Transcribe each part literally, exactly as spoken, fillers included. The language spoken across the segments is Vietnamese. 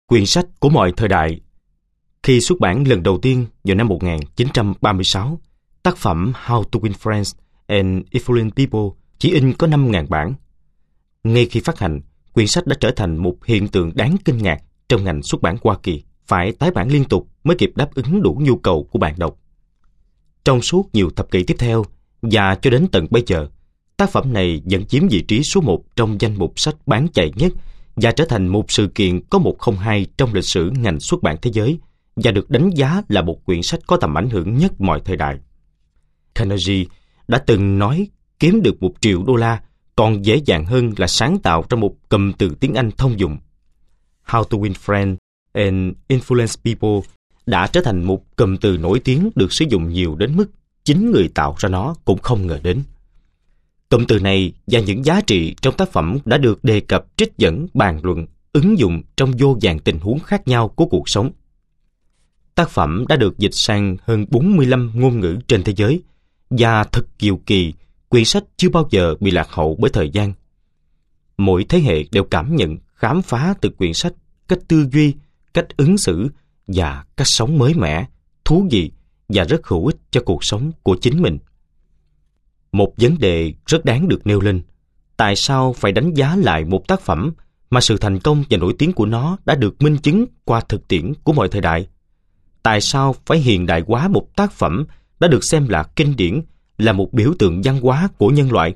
Quyển sách của mọi thời đại. Khi xuất bản lần đầu tiên vào năm một nghìn chín trăm ba mươi sáu, tác phẩm How to Win Friends and Influence People chỉ in có năm nghìn bản. Ngay khi phát hành, quyển sách đã trở thành một hiện tượng đáng kinh ngạc trong ngành xuất bản Hoa Kỳ, phải tái bản liên tục mới kịp đáp ứng đủ nhu cầu của bạn đọc. Trong suốt nhiều thập kỷ tiếp theo, và cho đến tận bây giờ, tác phẩm này vẫn chiếm vị trí số một trong danh mục sách bán chạy nhất và trở thành một sự kiện có một không hai trong lịch sử ngành xuất bản thế giới và được đánh giá là một quyển sách có tầm ảnh hưởng nhất mọi thời đại. Carnegie đã từng nói kiếm được một triệu đô la còn dễ dàng hơn là sáng tạo ra một cụm từ tiếng Anh thông dụng. How to Win Friends and Influence People đã trở thành một cụm từ nổi tiếng được sử dụng nhiều đến mức chính người tạo ra nó cũng không ngờ đến. Cụm từ này và những giá trị trong tác phẩm đã được đề cập, trích dẫn, bàn luận, ứng dụng trong vô vàn tình huống khác nhau của cuộc sống. Tác phẩm đã được dịch sang hơn bốn mươi lăm ngôn ngữ trên thế giới và thật kiều kỳ, quyển sách chưa bao giờ bị lạc hậu bởi thời gian. Mỗi thế hệ đều cảm nhận, khám phá từ quyển sách cách tư duy, cách ứng xử và cách sống mới mẻ, thú vị và rất hữu ích cho cuộc sống của chính mình. Một vấn đề rất đáng được nêu lên: tại sao phải đánh giá lại một tác phẩm mà sự thành công và nổi tiếng của nó đã được minh chứng qua thực tiễn của mọi thời đại? Tại sao phải hiện đại hóa một tác phẩm đã được xem là kinh điển, là một biểu tượng văn hóa của nhân loại?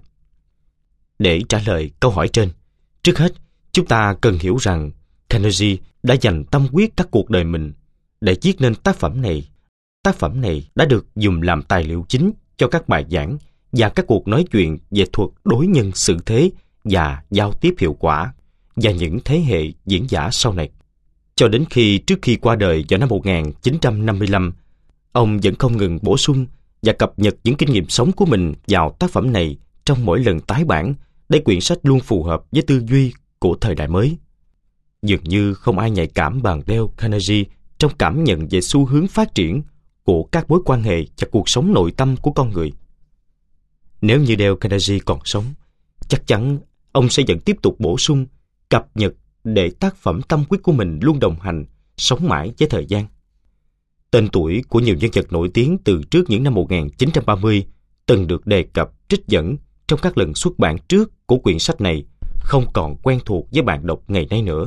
Để trả lời câu hỏi trên, trước hết, chúng ta cần hiểu rằng Carnegie đã dành tâm huyết các cuộc đời mình để viết nên tác phẩm này. Tác phẩm này đã được dùng làm tài liệu chính cho các bài giảng và các cuộc nói chuyện về thuật đối nhân xử thế và giao tiếp hiệu quả và những thế hệ diễn giả sau này. Cho đến khi trước khi qua đời vào năm một nghìn chín trăm năm mươi lăm, ông vẫn không ngừng bổ sung và cập nhật những kinh nghiệm sống của mình vào tác phẩm này trong mỗi lần tái bản để quyển sách luôn phù hợp với tư duy của thời đại mới. Dường như không ai nhạy cảm bằng Dale Carnegie trong cảm nhận về xu hướng phát triển của các mối quan hệ và cuộc sống nội tâm của con người. Nếu như Dale Carnegie còn sống, chắc chắn ông sẽ vẫn tiếp tục bổ sung, cập nhật để tác phẩm tâm huyết của mình luôn đồng hành, sống mãi với thời gian. Tên tuổi của nhiều nhân vật nổi tiếng từ trước những năm một nghìn chín trăm ba mươi từng được đề cập, trích dẫn trong các lần xuất bản trước của quyển sách này không còn quen thuộc với bạn đọc ngày nay nữa.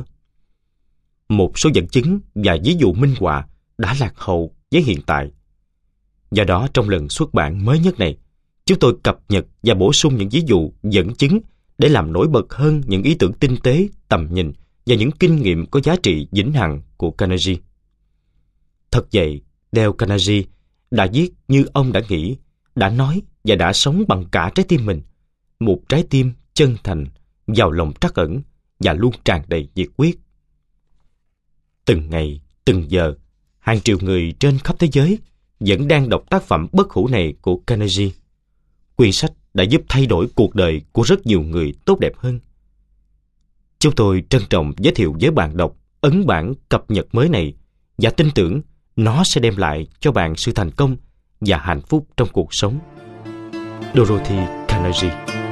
Một số dẫn chứng và ví dụ minh họa đã lạc hậu với hiện tại. Do đó, trong lần xuất bản mới nhất này, chúng tôi cập nhật và bổ sung những ví dụ, dẫn chứng để làm nổi bật hơn những ý tưởng tinh tế, tầm nhìn và những kinh nghiệm có giá trị vĩnh hằng của Carnegie. Thật vậy, Dale Carnegie đã viết như ông đã nghĩ, đã nói và đã sống bằng cả trái tim mình. Một trái tim chân thành, giàu lòng trắc ẩn và luôn tràn đầy nhiệt huyết. Từng ngày, từng giờ, hàng triệu người trên khắp thế giới vẫn đang đọc tác phẩm bất hủ này của Carnegie. Quyển sách đã giúp thay đổi cuộc đời của rất nhiều người tốt đẹp hơn. Chúng tôi trân trọng giới thiệu với bạn đọc ấn bản cập nhật mới này và tin tưởng nó sẽ đem lại cho bạn sự thành công và hạnh phúc trong cuộc sống. Dorothy Carnegie.